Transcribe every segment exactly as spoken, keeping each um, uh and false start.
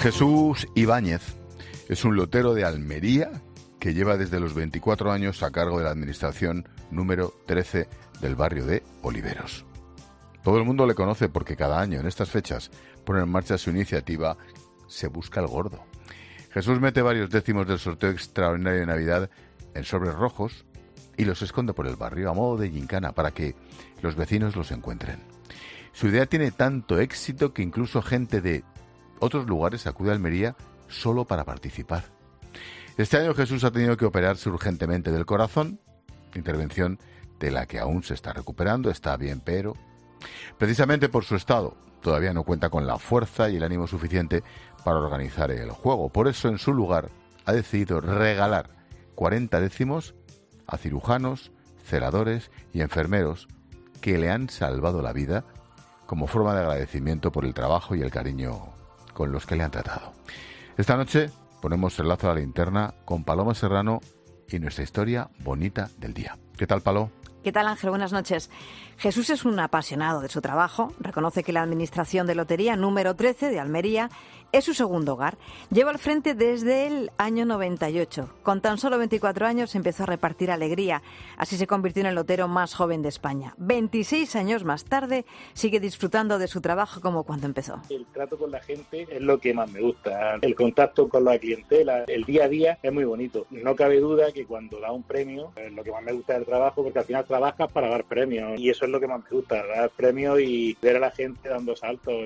Jesús Ibáñez es un lotero de Almería que lleva desde los veinticuatro años a cargo de la administración número trece del barrio de Oliveros. Todo el mundo le conoce porque cada año en estas fechas pone en marcha su iniciativa Se Busca el Gordo. Jesús mete varios décimos del sorteo extraordinario de Navidad en sobres rojos y los esconde por el barrio a modo de gincana para que los vecinos los encuentren. Su idea tiene tanto éxito que incluso gente de otros lugares acude a Almería solo para participar. Este año Jesús ha tenido que operarse urgentemente del corazón, intervención de la que aún se está recuperando, está bien, pero precisamente por su estado todavía no cuenta con la fuerza y el ánimo suficiente para organizar el juego. Por eso, en su lugar, ha decidido regalar cuarenta décimos a cirujanos, celadores y enfermeros que le han salvado la vida como forma de agradecimiento por el trabajo y el cariño con los que le han tratado. Esta noche ponemos el lazo a la linterna con Paloma Serrano y nuestra historia bonita del día. ¿Qué tal, Palo? ¿Qué tal, Ángel? Buenas noches. Jesús es un apasionado de su trabajo. Reconoce que la Administración de Lotería número trece de Almería es su segundo hogar. Lleva al frente desde el año noventa y ocho. Con tan solo veinticuatro años empezó a repartir alegría. Así se convirtió en el lotero más joven de España. veintiséis años más tarde sigue disfrutando de su trabajo como cuando empezó. El trato con la gente es lo que más me gusta. El contacto con la clientela, el día a día es muy bonito. No cabe duda que cuando da un premio es lo que más me gusta del trabajo, porque al final trabajas para dar premios y eso es lo que más me gusta, dar premios y ver a la gente dando saltos.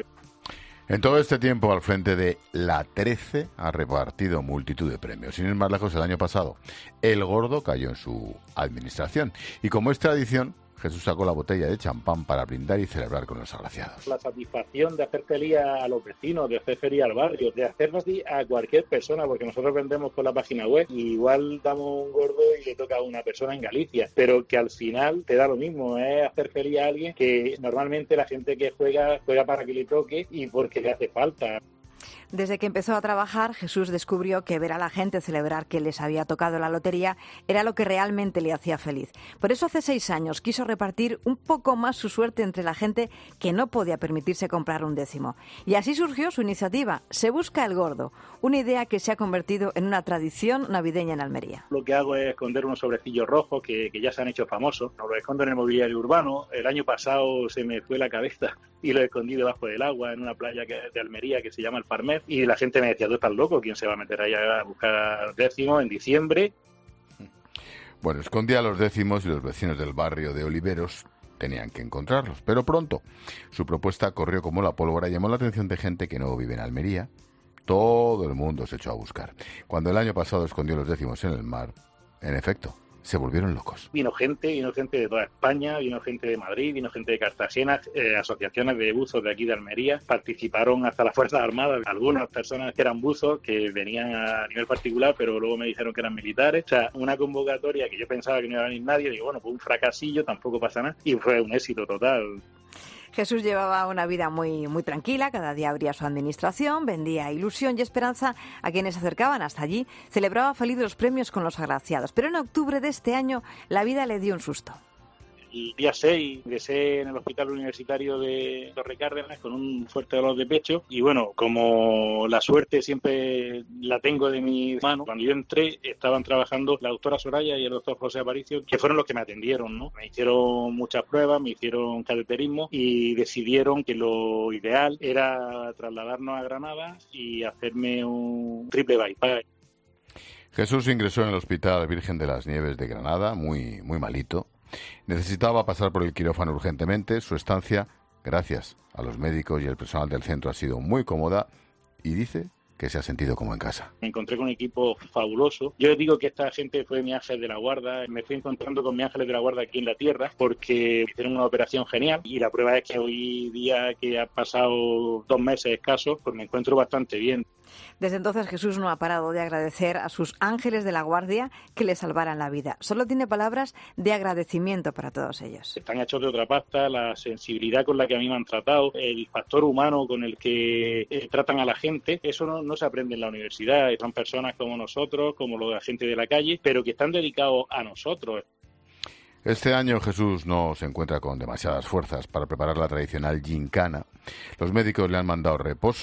En todo este tiempo al frente de la trece ha repartido multitud de premios. Sin ir más lejos, el año pasado el gordo cayó en su administración y como es tradición, Jesús sacó la botella de champán para brindar y celebrar con los agraciados. La satisfacción de hacer feliz a los vecinos, de hacer feliz al barrio, de hacer feliz a cualquier persona, porque nosotros vendemos por la página web y igual damos un gordo y le toca a una persona en Galicia, pero que al final te da lo mismo, es hacer feliz a alguien que normalmente la gente que juega, juega para que le toque y porque le hace falta. Desde que empezó a trabajar, Jesús descubrió que ver a la gente celebrar que les había tocado la lotería era lo que realmente le hacía feliz. Por eso hace seis años quiso repartir un poco más su suerte entre la gente que no podía permitirse comprar un décimo. Y así surgió su iniciativa, Se Busca el Gordo, una idea que se ha convertido en una tradición navideña en Almería. Lo que hago es esconder unos sobrecillos rojos que, que ya se han hecho famosos. Los escondo en el mobiliario urbano. El año pasado se me fue la cabeza y lo escondí debajo del agua en una playa que, de Almería que se llama El Farmer. Y la gente me decía, tú estás loco, ¿quién se va a meter ahí a buscar décimos en diciembre? Bueno, escondía los décimos y los vecinos del barrio de Oliveros tenían que encontrarlos. Pero pronto su propuesta corrió como la pólvora y llamó la atención de gente que no vive en Almería. Todo el mundo se echó a buscar. Cuando el año pasado escondió los décimos en el mar, en efecto, se volvieron locos. Vino gente, vino gente de toda España, vino gente de Madrid, vino gente de Cartagena, eh, asociaciones de buzos de aquí de Almería, participaron hasta las Fuerzas Armadas, algunas personas que eran buzos, que venían a nivel particular, pero luego me dijeron que eran militares. O sea, una convocatoria que yo pensaba que no iba a venir nadie, digo, bueno, pues un fracasillo, tampoco pasa nada, y fue un éxito total. Jesús llevaba una vida muy, muy tranquila, cada día abría su administración, vendía ilusión y esperanza a quienes se acercaban hasta allí, celebraba feliz los premios con los agraciados. Pero en octubre de este año la vida le dio un susto. El día seis ingresé en el hospital universitario de Torre Cárdenas con un fuerte dolor de pecho y bueno, como la suerte siempre la tengo de mi mano, cuando yo entré estaban trabajando la doctora Soraya y el doctor José Aparicio, que fueron los que me atendieron, ¿no? Me hicieron muchas pruebas, me hicieron cateterismo y decidieron que lo ideal era trasladarnos a Granada y hacerme un triple bypass. Jesús ingresó en el Hospital Virgen de las Nieves de Granada, muy, muy malito. Necesitaba pasar por el quirófano urgentemente. Su estancia, gracias a los médicos y el personal del centro, ha sido muy cómoda y dice que se ha sentido como en casa. Me encontré con un equipo fabuloso. Yo les digo que esta gente fue mi ángel de la guarda. Me fui encontrando con mi ángeles de la guarda aquí en la tierra porque hicieron una operación genial y la prueba es que hoy día, que ha pasado dos meses escasos, pues me encuentro bastante bien. Desde entonces Jesús no ha parado de agradecer a sus ángeles de la guardia que le salvaran la vida. Solo tiene palabras de agradecimiento para todos ellos. Están hechos de otra pasta, la sensibilidad con la que a mí me han tratado, el factor humano con el que eh, tratan a la gente, eso no, no se aprende en la universidad. Son personas como nosotros, como la gente de la calle, pero que están dedicados a nosotros. Este año Jesús no se encuentra con demasiadas fuerzas para preparar la tradicional gincana. Los médicos le han mandado reposo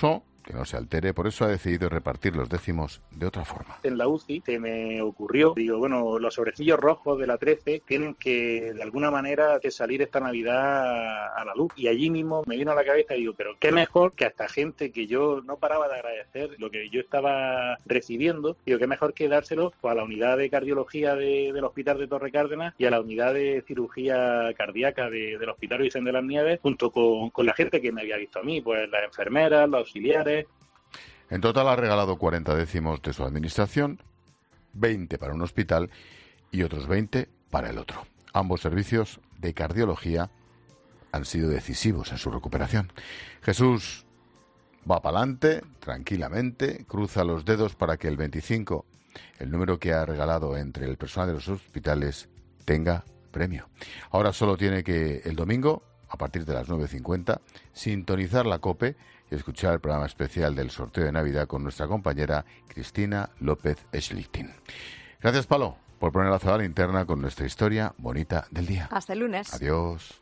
que no se altere, por eso ha decidido repartir los décimos de otra forma. En la U C I se me ocurrió, digo, bueno, los sobrecillos rojos de la trece tienen que, de alguna manera, que salir esta Navidad a la luz. Y allí mismo me vino a la cabeza y digo, pero qué mejor que a esta gente que yo no paraba de agradecer lo que yo estaba recibiendo, digo, qué mejor que dárselo pues, a la unidad de cardiología de, del Hospital de Torre Cárdenas y a la unidad de cirugía cardíaca de, del Hospital Vicente de las Nieves, junto con, con la gente que me había visto a mí, pues las enfermeras, los auxiliares. En total ha regalado cuarenta décimos de su administración, veinte para un hospital y otros veinte para el otro. Ambos servicios de cardiología han sido decisivos en su recuperación. Jesús va para adelante, tranquilamente, cruza los dedos para que el veinticinco, el número que ha regalado entre el personal de los hospitales, tenga premio. Ahora solo tiene que, el domingo, a partir de las nueve cincuenta, sintonizar la COPE y escuchar el programa especial del sorteo de Navidad con nuestra compañera Cristina López Schlichting. Gracias, Palo, por poner la linterna con nuestra historia bonita del día. Hasta el lunes. Adiós.